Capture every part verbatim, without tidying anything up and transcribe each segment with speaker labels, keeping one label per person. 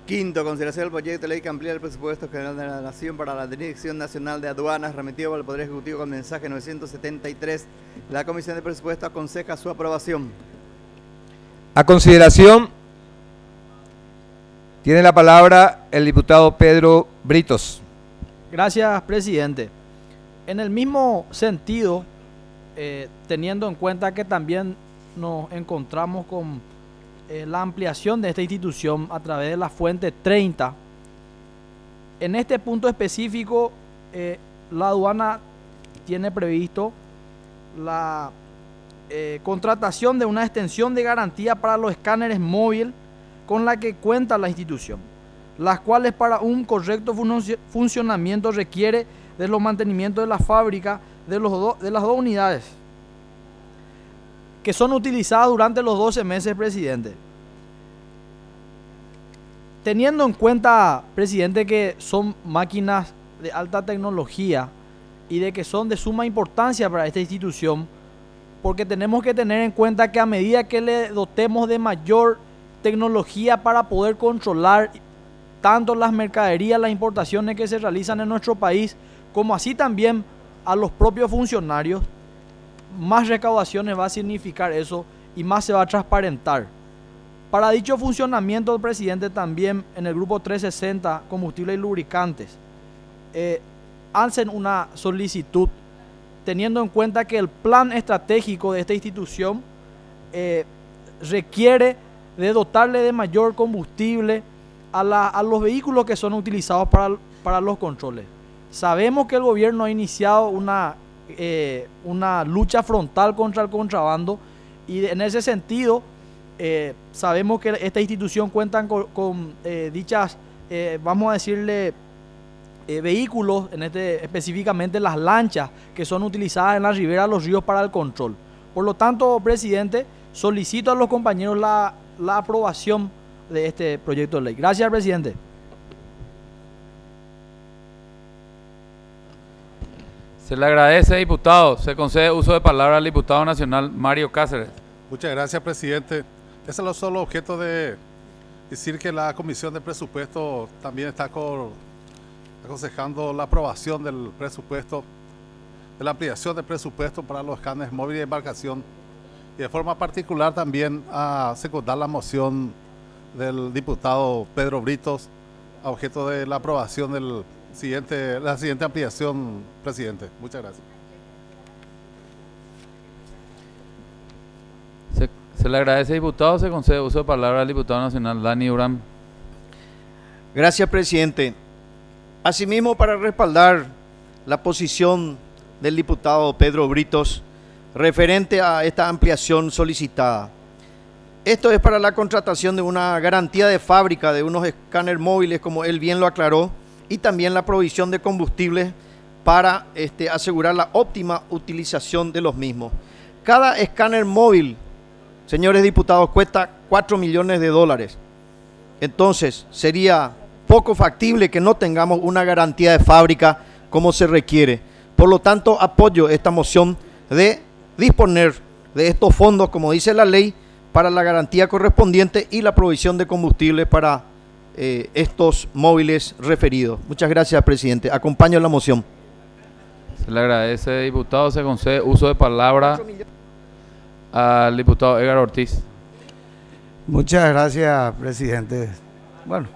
Speaker 1: Quinto, consideración del proyecto de ley que amplía el presupuesto general de la Nación para la Dirección Nacional de Aduanas, remitido por el Poder Ejecutivo con mensaje novecientos setenta y tres. La Comisión de Presupuesto aconseja su aprobación.
Speaker 2: A consideración, tiene la palabra el diputado Pedro Britos.
Speaker 3: Gracias, presidente. En el mismo sentido, eh, teniendo en cuenta que también nos encontramos con eh, la ampliación de esta institución a través de la fuente treinta, en este punto específico, eh, la aduana tiene previsto la eh, contratación de una extensión de garantía para los escáneres móviles con la que cuenta la institución, las cuales para un correcto fun- funcionamiento requiere de los mantenimientos de la fábrica de, los do- de las dos unidades que son utilizadas durante los doce meses, presidente. Teniendo en cuenta, presidente, que son máquinas de alta tecnología y de que son de suma importancia para esta institución, porque tenemos que tener en cuenta que a medida que le dotemos de mayor tecnología para poder controlar tanto las mercaderías, las importaciones que se realizan en nuestro país, como así también a los propios funcionarios, más recaudaciones va a significar eso y más se va a transparentar. Para dicho funcionamiento, el presidente también en el grupo trescientos sesenta, combustible y lubricantes, eh, hacen una solicitud teniendo en cuenta que el plan estratégico de esta institución eh, requiere de dotarle de mayor combustible a, la, a los vehículos que son utilizados para, para los controles. Sabemos que el gobierno ha iniciado una, eh, una lucha frontal contra el contrabando y en ese sentido eh, sabemos que esta institución cuenta con, con eh, dichas, eh, vamos a decirle, eh, vehículos, en este, específicamente las lanchas que son utilizadas en la ribera de los ríos para el control. Por lo tanto, presidente, solicito a los compañeros la, la aprobación de este proyecto de ley. Gracias, presidente.
Speaker 4: Se le agradece, diputado. Se concede uso de palabra al diputado nacional Mario Cáceres.
Speaker 5: Muchas gracias, presidente. Ese es solo objeto de decir que la Comisión de Presupuesto también está con, aconsejando la aprobación del presupuesto, de la ampliación del presupuesto para los escáneres móviles de embarcación y de forma particular también a secundar la moción del diputado Pedro Britos a objeto de la aprobación del siguiente, la siguiente ampliación, presidente. Muchas gracias.
Speaker 4: Se, se le agradece, diputado. Se concede uso de palabra al diputado nacional Dani Durán.
Speaker 1: Gracias, presidente. Asimismo, para respaldar la posición del diputado Pedro Britos referente a esta ampliación solicitada. Esto es para la contratación de una garantía de fábrica de unos escáneres móviles, como él bien lo aclaró, y también la provisión de combustible para este, asegurar la óptima utilización de los mismos. Cada escáner móvil, señores diputados, cuesta cuatro millones de dólares. Entonces, sería poco factible que no tengamos una garantía de fábrica como se requiere. Por lo tanto, apoyo esta moción de disponer de estos fondos, como dice la ley, para la garantía correspondiente y la provisión de combustible para eh, estos móviles referidos. Muchas gracias, presidente. Acompaño la moción.
Speaker 4: Se le agradece, diputado. Se concede uso de palabra al diputado Edgar Ortiz.
Speaker 6: Muchas gracias, presidente. Bueno,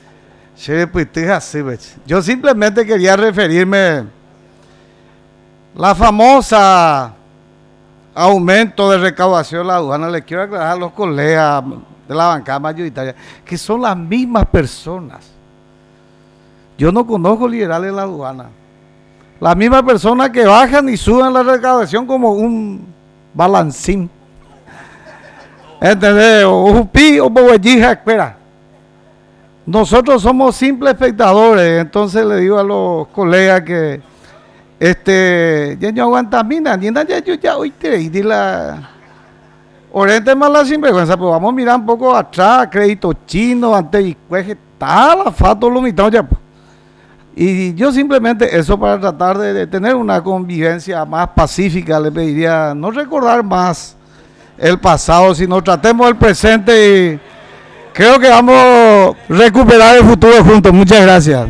Speaker 6: yo simplemente quería referirme la famosa aumento de recaudación de la aduana. Le quiero aclarar a los colegas de la bancada mayoritaria que son las mismas personas. Yo no conozco liberales en la aduana. Las mismas personas que bajan y suben la recaudación como un balancín. ¿Entendés? O un pi o boellija, espera. Nosotros somos simples espectadores. Entonces le digo a los colegas que este, ya no aguanta mina, ni nada, ya yo ya hoy te di la oriente más la sinvergüenza, pero vamos a mirar un poco atrás, crédito chino, ante y está la fato lo mitad ya. Y yo simplemente eso para tratar de, de tener una convivencia más pacífica, le pediría no recordar más el pasado, sino tratemos el presente Creo que vamos a recuperar el futuro juntos. Muchas gracias.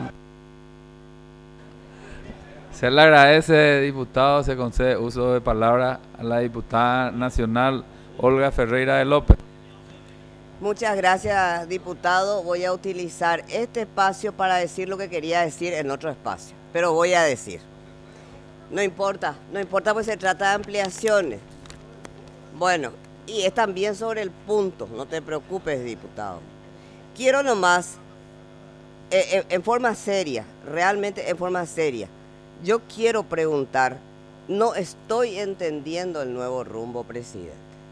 Speaker 4: Se le agradece, diputado. Se concede uso de palabra a la diputada nacional Olga Ferreira de López.
Speaker 7: Muchas gracias, diputado. Voy a utilizar este espacio para decir lo que quería decir en otro espacio, pero voy a decir. No importa, no importa, pues se trata de ampliaciones. Bueno, y es también sobre el punto, no te preocupes, diputado. Quiero nomás, eh, en, en forma seria, realmente en forma seria, yo quiero preguntar, no estoy entendiendo el nuevo rumbo, presidente.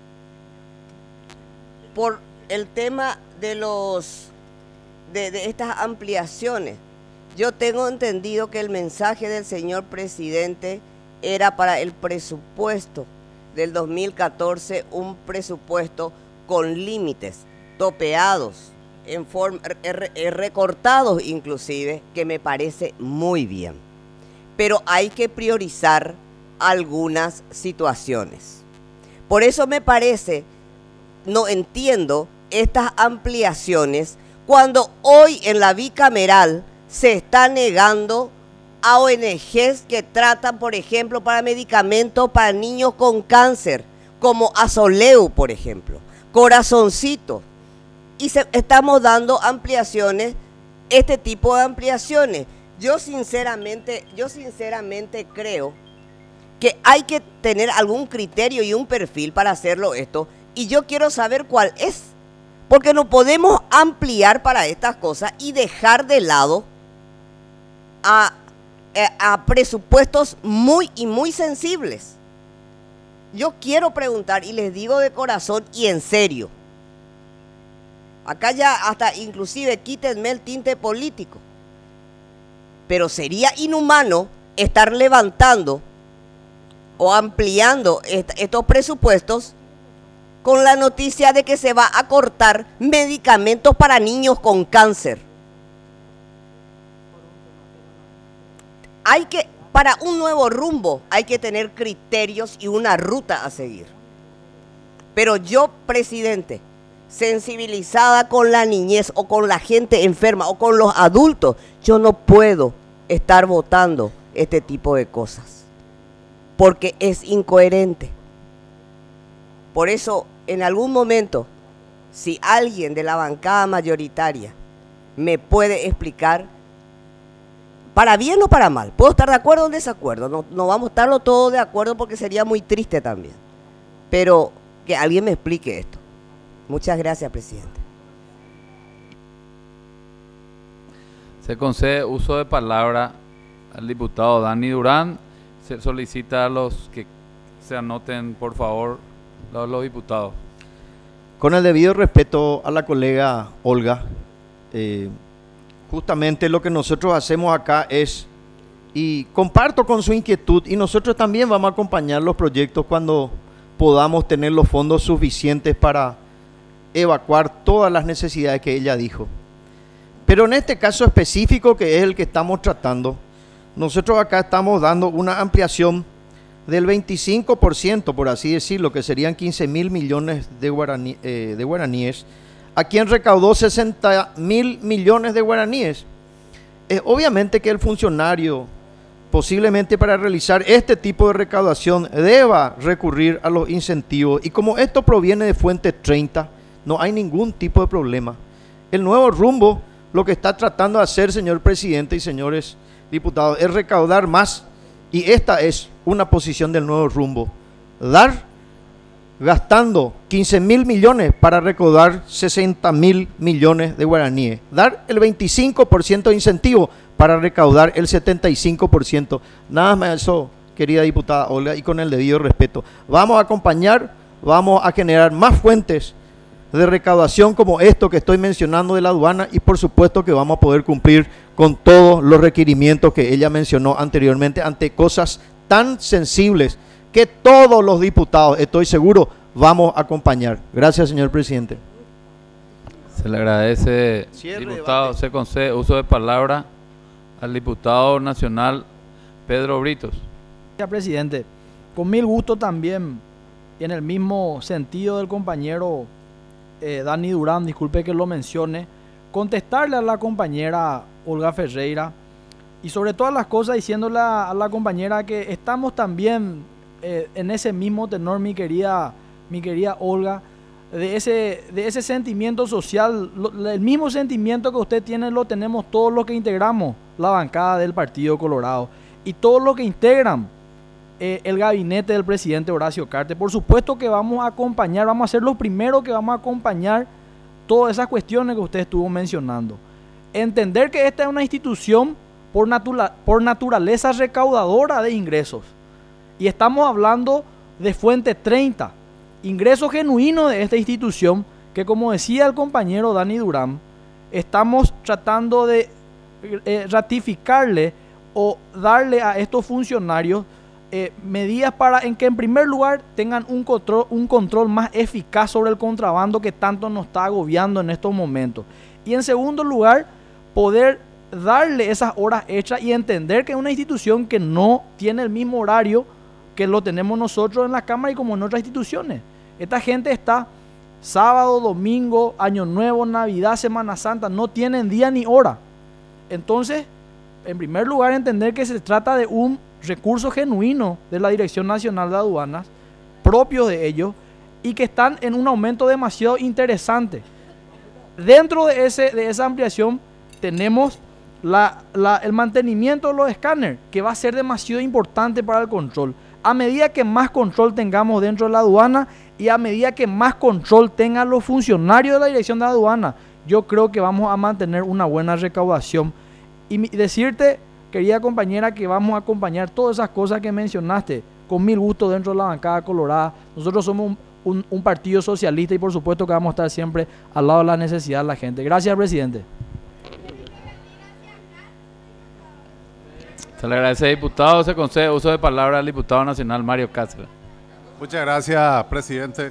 Speaker 7: Por el tema de los de, de estas ampliaciones, yo tengo entendido que el mensaje del señor presidente era para el presupuesto del dos mil catorce, un presupuesto con límites, topeados, en forma, recortados inclusive, que me parece muy bien. Pero hay que priorizar algunas situaciones. Por eso me parece, no entiendo estas ampliaciones cuando hoy en la bicameral se está negando a O N Ges que tratan, por ejemplo, para medicamentos para niños con cáncer, como Azoleu, por ejemplo, Corazoncito. Y se, estamos dando ampliaciones, este tipo de ampliaciones. Yo sinceramente, yo sinceramente creo que hay que tener algún criterio y un perfil para hacerlo esto. Y yo quiero saber cuál es. Porque no podemos ampliar para estas cosas y dejar de lado a, a presupuestos muy y muy sensibles. Yo quiero preguntar, y les digo de corazón y en serio, acá ya hasta inclusive quítenme el tinte político, pero sería inhumano estar levantando o ampliando est- estos presupuestos con la noticia de que se va a cortar medicamentos para niños con cáncer. Hay que, para un nuevo rumbo, hay que tener criterios y una ruta a seguir. Pero yo, presidente, sensibilizada con la niñez o con la gente enferma o con los adultos, yo no puedo estar votando este tipo de cosas, porque es incoherente. Por eso, en algún momento, si alguien de la bancada mayoritaria me puede explicar, para bien o para mal, puedo estar de acuerdo o en desacuerdo, no, no vamos a estarlo todos de acuerdo porque sería muy triste también, pero que alguien me explique esto. Muchas gracias, presidente.
Speaker 4: Se concede uso de palabra al diputado Dani Durán. Se solicita a los que se anoten, por favor, los, los diputados.
Speaker 1: Con el debido respeto a la colega Olga, eh, justamente lo que nosotros hacemos acá es, y comparto con su inquietud, y nosotros también vamos a acompañar los proyectos cuando podamos tener los fondos suficientes para evacuar todas las necesidades que ella dijo. Pero en este caso específico, que es el que estamos tratando, nosotros acá estamos dando una ampliación del veinticinco por ciento, por así decirlo, que serían quince mil millones de, guaraní, eh, de guaraníes, a quien recaudó sesenta mil millones de guaraníes. Eh, obviamente que el funcionario, posiblemente para realizar este tipo de recaudación, deba recurrir a los incentivos, y como esto proviene de Fuente treinta, no hay ningún tipo de problema. El nuevo rumbo, lo que está tratando de hacer, señor presidente y señores diputados, es recaudar más, y esta es una posición del nuevo rumbo: dar, gastando quince mil millones para recaudar sesenta mil millones de guaraníes, dar el veinticinco por ciento de incentivo para recaudar el setenta y cinco por ciento. Nada más eso, querida diputada Olga, y con el debido respeto, vamos a acompañar, vamos a generar más fuentes de recaudación como esto que estoy mencionando de la aduana, y por supuesto que vamos a poder cumplir con todos los requerimientos que ella mencionó anteriormente ante cosas tan sensibles que todos los diputados, estoy seguro, vamos a acompañar. Gracias, señor presidente.
Speaker 4: Se le agradece,
Speaker 1: Cierre
Speaker 4: diputado.
Speaker 1: debate.
Speaker 4: Se concede uso de palabra al diputado nacional Pedro Britos.
Speaker 3: Gracias, presidente. Con mil gusto también, y en el mismo sentido del compañero eh, Dani Durán, disculpe que lo mencione, contestarle a la compañera Olga Ferreira y sobre todas las cosas diciéndole a, a la compañera que estamos también eh, en ese mismo tenor, mi querida, mi querida Olga, de ese, de ese sentimiento social, lo, el mismo sentimiento que usted tiene lo tenemos todos los que integramos la bancada del Partido Colorado y todos los que integran eh, el gabinete del presidente Horacio Cartes. Por supuesto que vamos a acompañar, vamos a ser los primeros que vamos a acompañar todas esas cuestiones que usted estuvo mencionando. Entender que esta es una institución por, natura, por naturaleza recaudadora de ingresos y estamos hablando de fuente treinta, ingreso genuino de esta institución que, como decía el compañero Dani Durán, estamos tratando de eh, ratificarle o darle a estos funcionarios eh, medidas para en que en primer lugar tengan un control, un control más eficaz sobre el contrabando que tanto nos está agobiando en estos momentos. Y en segundo lugar, poder darle esas horas extras y entender que es una institución que no tiene el mismo horario que lo tenemos nosotros en la Cámara y como en otras instituciones. Esta gente está sábado, domingo, Año Nuevo, Navidad, Semana Santa, no tienen día ni hora. Entonces, en primer lugar, entender que se trata de un recurso genuino de la Dirección Nacional de Aduanas, propio de ellos, y que están en un aumento demasiado interesante. Dentro de, ese, de esa ampliación tenemos la, la, el mantenimiento de los escáneres, que va a ser demasiado importante para el control. A medida que más control tengamos dentro de la aduana y a medida que más control tengan los funcionarios de la Dirección de Aduana, yo creo que vamos a mantener una buena recaudación. Y decirte, querida compañera, que vamos a acompañar todas esas cosas que mencionaste con mil gusto dentro de la bancada colorada. Nosotros somos un, un, un partido socialista y por supuesto que vamos a estar siempre al lado de la necesidad de la gente. Gracias, presidente.
Speaker 4: Se le agradece, diputado. Se concede uso de palabra al diputado nacional Mario Cáceres.
Speaker 5: Muchas gracias, presidente.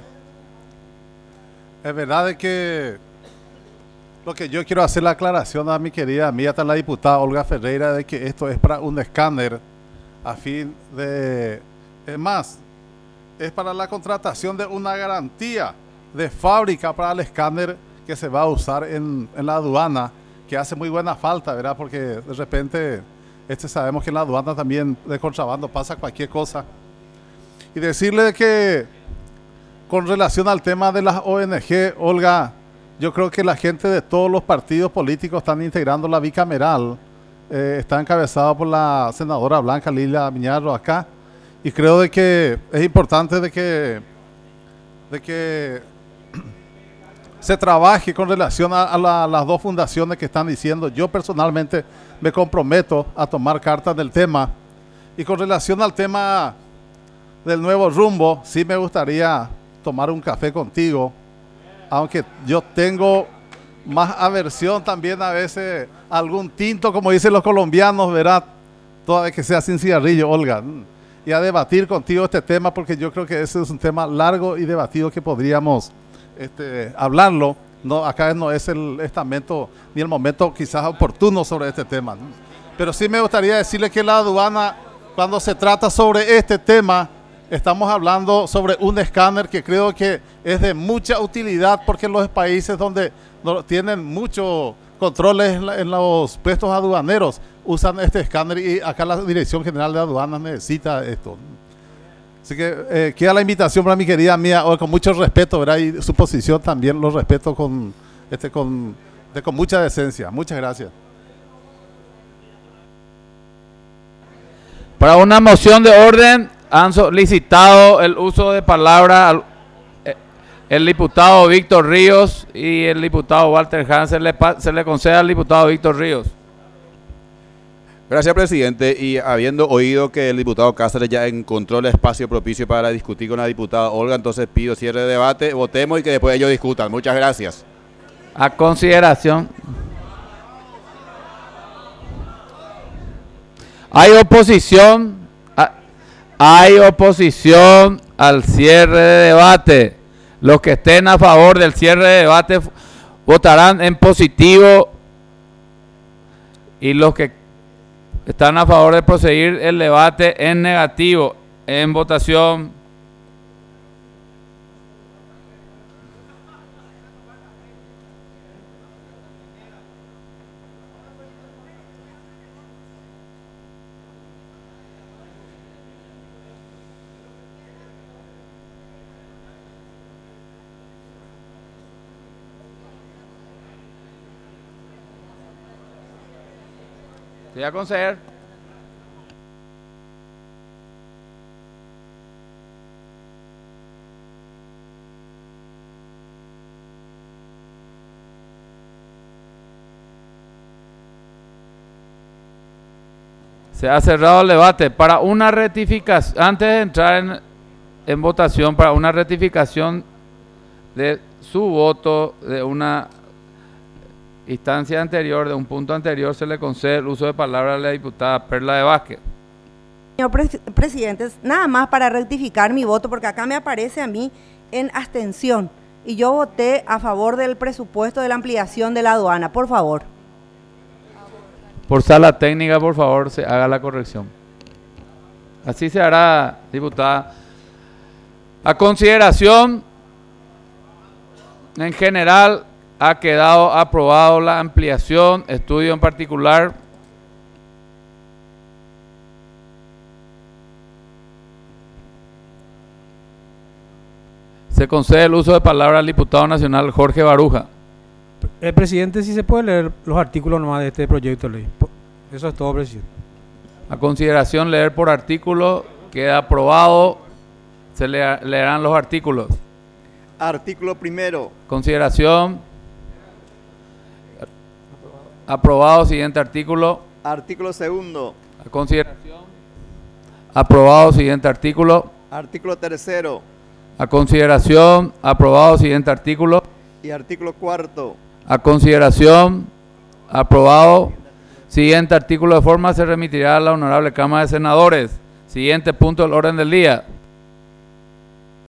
Speaker 5: Es verdad de que lo que yo quiero hacer la aclaración a mi querida amiga, la diputada Olga Ferreira, de que esto es para un escáner a fin de... Es más, es para la contratación de una garantía de fábrica para el escáner que se va a usar en, en la aduana, que hace muy buena falta, ¿verdad? Porque de repente... Este sabemos que en la aduana también de contrabando pasa cualquier cosa. Y decirle que con relación al tema de las O N G, Olga, yo creo que la gente de todos los partidos políticos están integrando la bicameral. Eh, está encabezado por la senadora Blanca Lilia Miñarro acá. Y creo de que es importante de que, de que se trabaje con relación a, a, la, a las dos fundaciones que están diciendo. Yo personalmente me comprometo a tomar cartas del tema. Y con relación al tema del nuevo rumbo, sí me gustaría tomar un café contigo, aunque yo tengo más aversión también a veces a algún tinto, como dicen los colombianos, ¿verdad? Toda vez que sea sin cigarrillo, Olga. Y a debatir contigo este tema, porque yo creo que ese es un tema largo y debatido que podríamos este, hablarlo. No, acá no es el estamento ni el momento quizás oportuno sobre este tema, ¿no? Pero sí me gustaría decirle que la aduana, cuando se trata sobre este tema, estamos hablando sobre un escáner que creo que es de mucha utilidad, porque en los países donde no, tienen muchos controles en, la, en los puestos aduaneros usan este escáner y acá la Dirección General de Aduanas necesita esto. Así que eh, queda la invitación para mi querida mía, con mucho respeto, ¿verdad? Y su posición también lo respeto con, este, con, de, con mucha decencia. Muchas gracias.
Speaker 4: Para una moción de orden han solicitado el uso de palabra al, eh, el diputado Víctor Ríos y el diputado Walter Hans. Se le, se le concede al diputado Víctor Ríos.
Speaker 8: Gracias, presidente. Y habiendo oído que el diputado Cáceres ya encontró el espacio propicio para discutir con la diputada Olga, entonces pido cierre de debate, votemos y que después ellos discutan. Muchas gracias.
Speaker 4: A consideración. Hay oposición, a, hay oposición al cierre de debate. Los que estén a favor del cierre de debate votarán en positivo y los que están a favor de proseguir el debate en negativo. En votación. Señor consejero. Se ha cerrado el debate. Para una rectificación, antes de entrar en, en votación, para una rectificación de su voto de una instancia anterior, de un punto anterior, se le concede el uso de palabra a la diputada Perla de Vázquez.
Speaker 9: Señor pres presidente, nada más para rectificar mi voto, porque acá me aparece a mí en abstención y yo voté a favor del presupuesto de la ampliación de la aduana. Por favor.
Speaker 4: Por sala técnica, por favor, se haga la corrección. Así se hará, diputada. A consideración, en general, ha quedado aprobado la ampliación, estudio en particular. Se concede el uso de palabra al diputado nacional Jorge Baruja.
Speaker 10: El presidente, si se puede leer los artículos nomás de este proyecto de ley. Eso es todo, presidente.
Speaker 4: A consideración, leer por artículo, queda aprobado. Se le, leerán los artículos.
Speaker 1: Artículo primero.
Speaker 4: Consideración. Aprobado. Siguiente artículo.
Speaker 1: Artículo segundo.
Speaker 4: A consideración. Aprobado. Siguiente artículo.
Speaker 1: Artículo tercero.
Speaker 4: A consideración. Aprobado. Siguiente artículo.
Speaker 1: Y artículo cuarto.
Speaker 4: A consideración. Aprobado. Siguiente artículo de forma se remitirá a la Honorable Cámara de Senadores. Siguiente punto del orden del día.